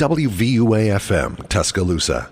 WVUA-FM, Tuscaloosa.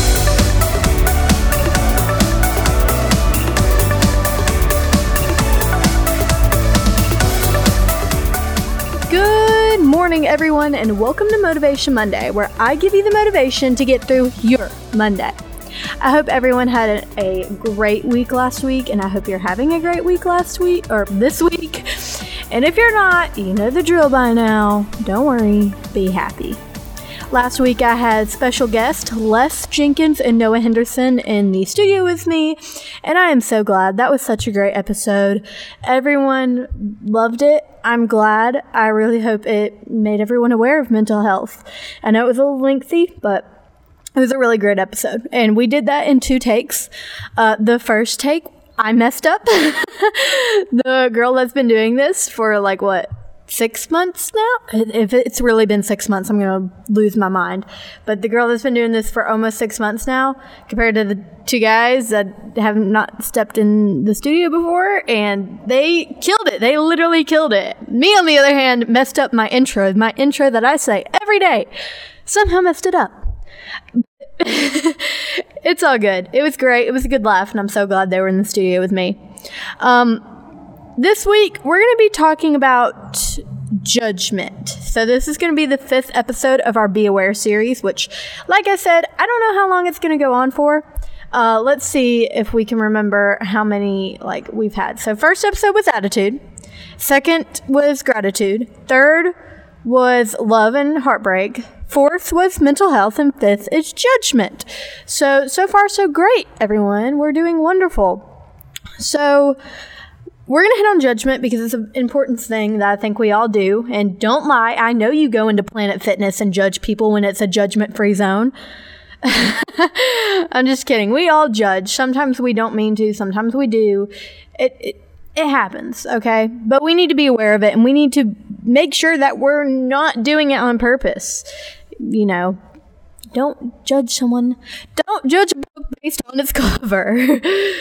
Good morning, everyone, and welcome to Motivation Monday, where I give you the motivation to get through your Monday. I hope everyone had a great week last week, and I hope you're having a great week this week. And if you're not, you know the drill by now. Don't worry, be happy. Last week I had special guests Les Jenkins and Noah Henderson in the studio with me, and I am so glad. That was such a great episode. Everyone loved it. I'm glad. I really hope it made everyone aware of mental health. I know it was a little lengthy, but it was a really great episode, and we did that in 2 takes. The first take, I messed up. The girl that's been doing this for 6 months now? If it's really been 6 months, I'm going to lose my mind. But the girl that's been doing this for almost 6 months now, compared to the 2 guys that have not stepped in the studio before, and they killed it. They literally killed it. Me, on the other hand, messed up my intro that I say every day. Somehow messed it up. It's all good. It was great. It was a good laugh, and I'm so glad they were in the studio with me. This week, we're going to be talking about judgment. So this is going to be the 5th episode of our Be Aware series, which, like I said, I don't know how long it's going to go on for. Let's see if we can remember how many we've had. So first episode was attitude. Second was gratitude. Third was love and heartbreak. 4th was mental health, and 5th is judgment. So far so great, everyone. We're doing wonderful. So we're going to hit on judgment because it's an important thing that I think we all do. And don't lie, I know you go into Planet Fitness and judge people when it's a judgment-free zone. I'm just kidding. We all judge. Sometimes we don't mean to. Sometimes we do. It happens, okay? But we need to be aware of it, and we need to make sure that we're not doing it on purpose. You know, don't judge someone. Don't judge a book based on its cover.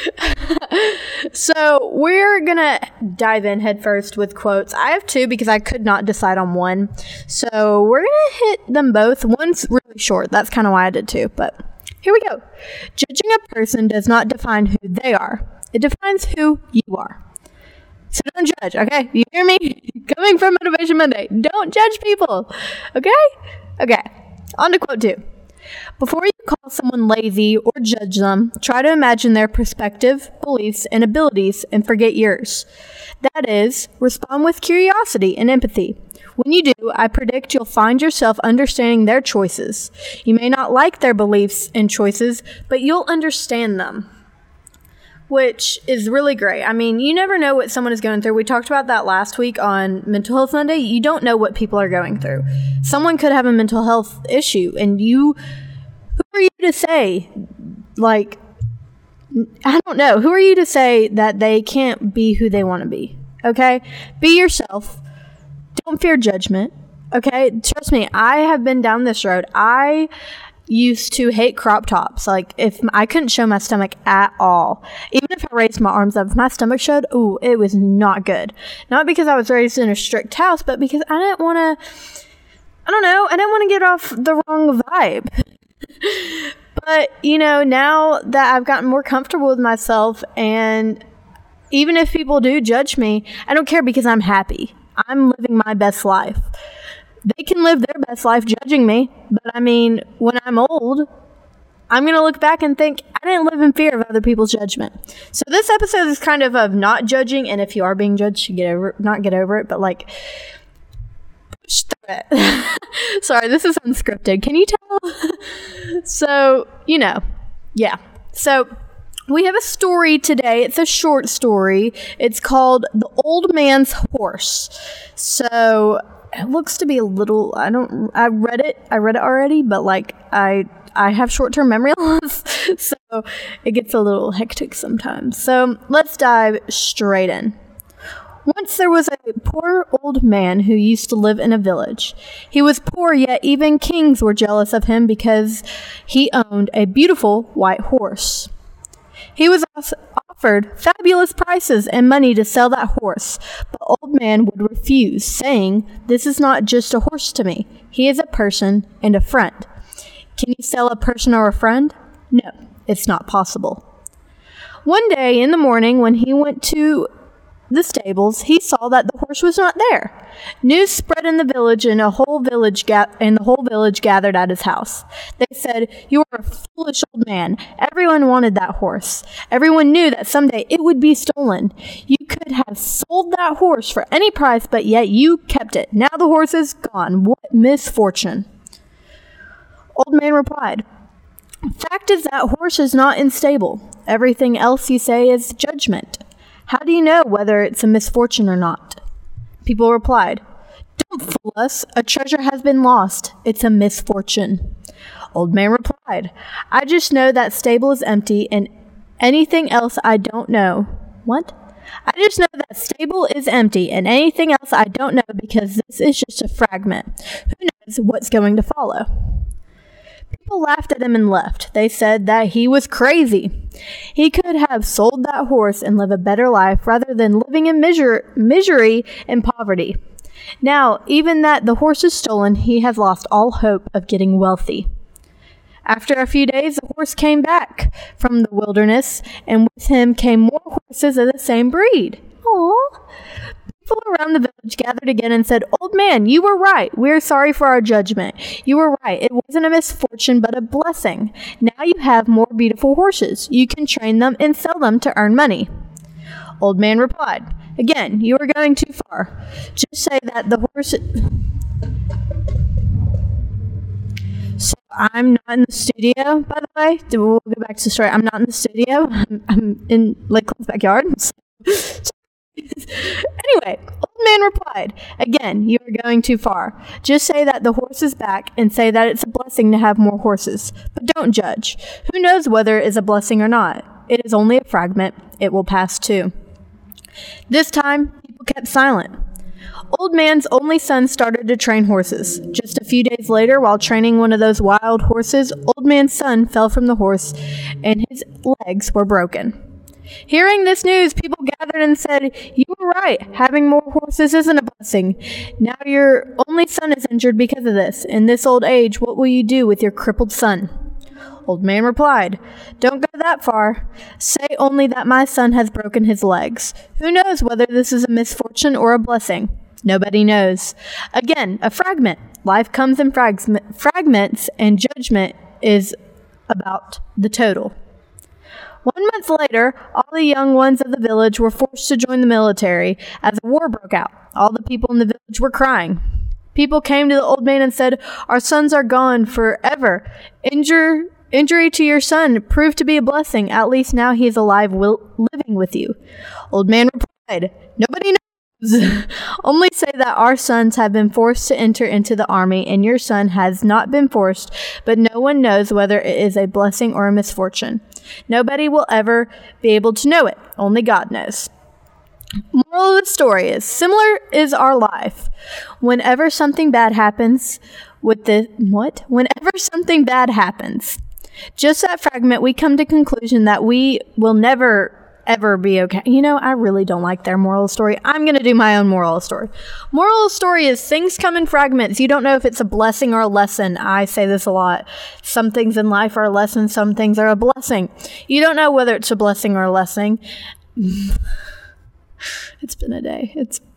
So we're going to dive in head first with quotes. I have 2 because I could not decide on one. So we're going to hit them both. One's really short. That's kind of why I did 2. But here we go. Judging a person does not define who they are. It defines who you are. So don't judge, okay? You hear me? Coming from Motivation Monday. Don't judge people, okay? Okay, on to quote 2. Before you call someone lazy or judge them, try to imagine their perspective, beliefs, and abilities and forget yours. That is, respond with curiosity and empathy. When you do, I predict you'll find yourself understanding their choices. You may not like their beliefs and choices, but you'll understand them. Which is really great. I mean, you never know what someone is going through. We talked about that last week on Mental Health Monday. You don't know what people are going through. Someone could have a mental health issue, and who are you to say, I don't know. Who are you to say that they can't be who they want to be? Okay? Be yourself. Don't fear judgment. Okay? Trust me, I have been down this road. I used to hate crop tops. If I couldn't show my stomach at all, even if I raised my arms up, if my stomach showed, it was not good. Not because I was raised in a strict house, but because I didn't want to get off the wrong vibe. But now that I've gotten more comfortable with myself, and even if people do judge me, I don't care because I'm happy. I'm living my best life. They can live their best life judging me, but I mean, when I'm old, I'm going to look back and think, I didn't live in fear of other people's judgment. So this episode is kind of not judging, and if you are being judged, get over it, but push through it. Sorry, this is unscripted. Can you tell? So, yeah. So we have a story today. It's a short story. It's called The Old Man's Horse. So it looks to be a little, I read it already, but I have short-term memory loss, so it gets a little hectic sometimes. So let's dive straight in. Once there was a poor old man who used to live in a village. He was poor, yet even kings were jealous of him because he owned a beautiful white horse. He was offered fabulous prices and money to sell that horse, but Old Man would refuse, saying, "This is not just a horse to me. He is a person and a friend." Can you sell a person or a friend? No, it's not possible. One day in the morning when he went to the stables, he saw that the horse was not there. News spread in the village, and the whole village gathered at his house. They said, "You are a foolish old man. Everyone wanted that horse. Everyone knew that someday it would be stolen. You could have sold that horse for any price, but yet you kept it. Now the horse is gone. What misfortune!" Old Man replied, "Fact is that horse is not in stable. Everything else you say is judgment. How do you know whether it's a misfortune or not?" People replied, "Don't fool us. A treasure has been lost. It's a misfortune." Old Man replied, "I just know that stable is empty, and anything else I don't know." What? "I just know that stable is empty, and anything else I don't know, because this is just a fragment. Who knows what's going to follow?" People laughed at him and left. They said that he was crazy. He could have sold that horse and live a better life rather than living in misery and poverty. Now, even that the horse is stolen, he has lost all hope of getting wealthy. After a few days, the horse came back from the wilderness, and with him came more horses of the same breed. Aww. People around the village gathered again and said, "Old Man, you were right. We're sorry for our judgment. You were right. It wasn't a misfortune, but a blessing. Now you have more beautiful horses. You can train them and sell them to earn money." Old Man replied, "Again, you are going too far. Just say that the horse..." So I'm not in the studio, by the way. We'll go back to the story. I'm not in the studio. I'm in Lake Clinton's backyard. Anyway, Old Man replied, "Again, you are going too far. Just say that the horse is back and say that it's a blessing to have more horses. But don't judge. Who knows whether it is a blessing or not? It is only a fragment. It will pass too." This time, people kept silent. Old Man's only son started to train horses. Just a few days later, while training one of those wild horses, Old Man's son fell from the horse and his legs were broken. Hearing this news, people gathered and said, "You were right. Having more horses isn't a blessing. Now your only son is injured because of this. In this old age, what will you do with your crippled son?" Old Man replied, "Don't go that far. Say only that my son has broken his legs. Who knows whether this is a misfortune or a blessing? Nobody knows. Again, a fragment. Life comes in fragments, and judgment is about the total." 1 month later, all the young ones of the village were forced to join the military as a war broke out. All the people in the village were crying. People came to the Old Man and said, "Our sons are gone forever. Injury to your son proved to be a blessing. At least now he is alive, living with you." Old Man replied, "Nobody knows. Only say that our sons have been forced to enter into the army, and your son has not been forced, but no one knows whether it is a blessing or a misfortune. Nobody will ever be able to know it. Only God knows." Moral of the story is, similar is our life. Whenever something bad happens, just that fragment, we come to conclusion that we will never ever be okay. You know, I really don't like their moral story. I'm going to do my own moral story. Moral story is things come in fragments. You don't know if it's a blessing or a lesson. I say this a lot. Some things in life are a lesson. Some things are a blessing. You don't know whether it's a blessing or a lesson. It's been a day.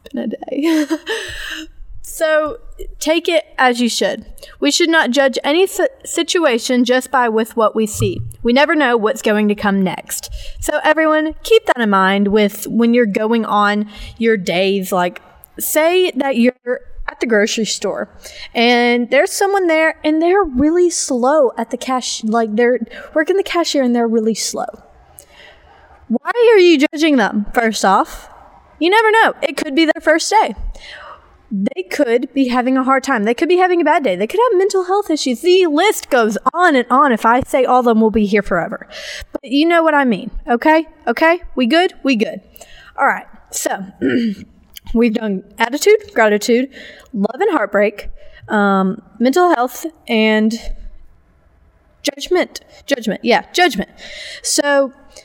So take it as you should. We should not judge any situation just by with what we see. We never know what's going to come next. So everyone, keep that in mind with when you're going on your days. Like, say that you're at the grocery store and there's someone there and they're really slow at the cash. Like, they're working the cashier and they're really slow. Why are you judging them? First off, you never know. It could be their first day. They could be having a hard time. They could be having a bad day. They could have mental health issues. The list goes on and on. If I say all of them, we'll be here forever. But you know what I mean. Okay? We good? We good. All right. So we've done attitude, gratitude, love and heartbreak, mental health, and judgment. Yeah, judgment. So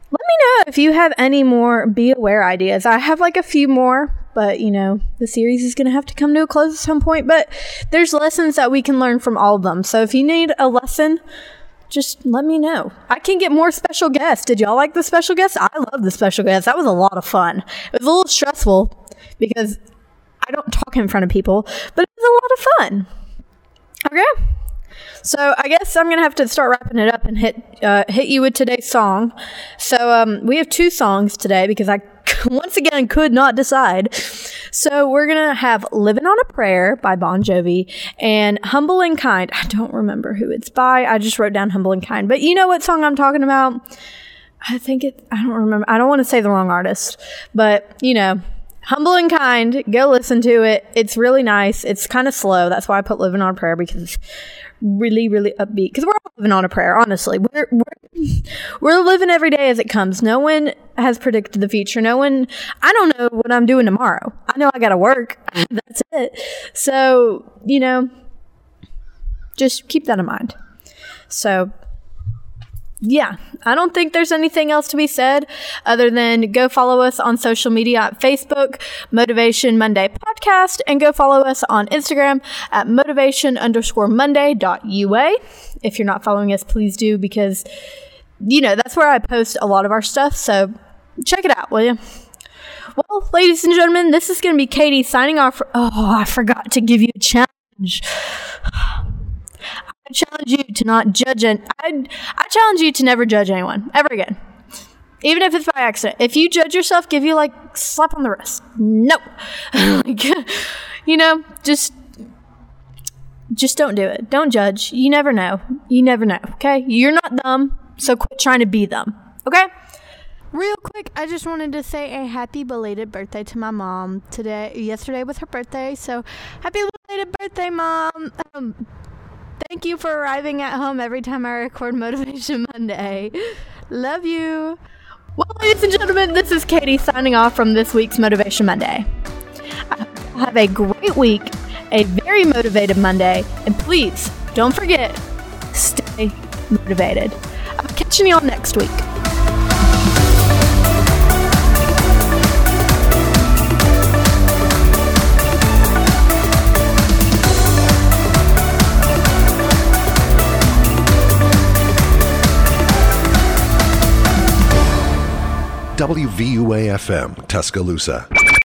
Let me know if you have any more Be Aware ideas. I have like a few more, but the series is going to have to come to a close at some point. But there's lessons that we can learn from all of them. So if you need a lesson, just let me know. I can get more special guests. Did y'all like the special guests? I love the special guests. That was a lot of fun. It was a little stressful because I don't talk in front of people, but it was a lot of fun. Okay. So I guess I'm going to have to start wrapping it up and hit you with today's song. So we have 2 songs today because I, once again, could not decide. So we're going to have Living on a Prayer by Bon Jovi and Humble and Kind. I don't remember who it's by. I just wrote down Humble and Kind. But you know what song I'm talking about? I don't remember. I don't want to say the wrong artist. But, Humble and Kind. Go listen to it. It's really nice. It's kind of slow. That's why I put Living on a Prayer, because it's really, really upbeat, because we're all living on a prayer. Honestly, we're living every day as it comes. No one has predicted the future. I don't know what I'm doing tomorrow. I know I gotta work. That's it. So just keep that in mind. So yeah, I don't think there's anything else to be said other than go follow us on social media at Facebook, Motivation Monday Podcast, and go follow us on Instagram at motivation_Monday.ua. If you're not following us, please do, because, that's where I post a lot of our stuff. So check it out, will you? Well, ladies and gentlemen, this is going to be Katie signing off. I forgot to give you a challenge. I challenge you to not judge I challenge you to never judge anyone ever again, even if it's by accident. If you judge yourself, give you slap on the wrist. No. Just don't do it. Don't judge. You never know. Okay, you're not dumb, so quit trying to be them. Okay. Real quick, I just wanted to say a happy belated birthday to my mom yesterday was her birthday, so happy belated birthday, Mom. Thank you for arriving at home every time I record Motivation Monday. Love you. Well, ladies and gentlemen, this is Katie signing off from this week's Motivation Monday. Have a great week, a very motivated Monday, and please don't forget, stay motivated. I'm catching you all next week. WVUA-FM, Tuscaloosa.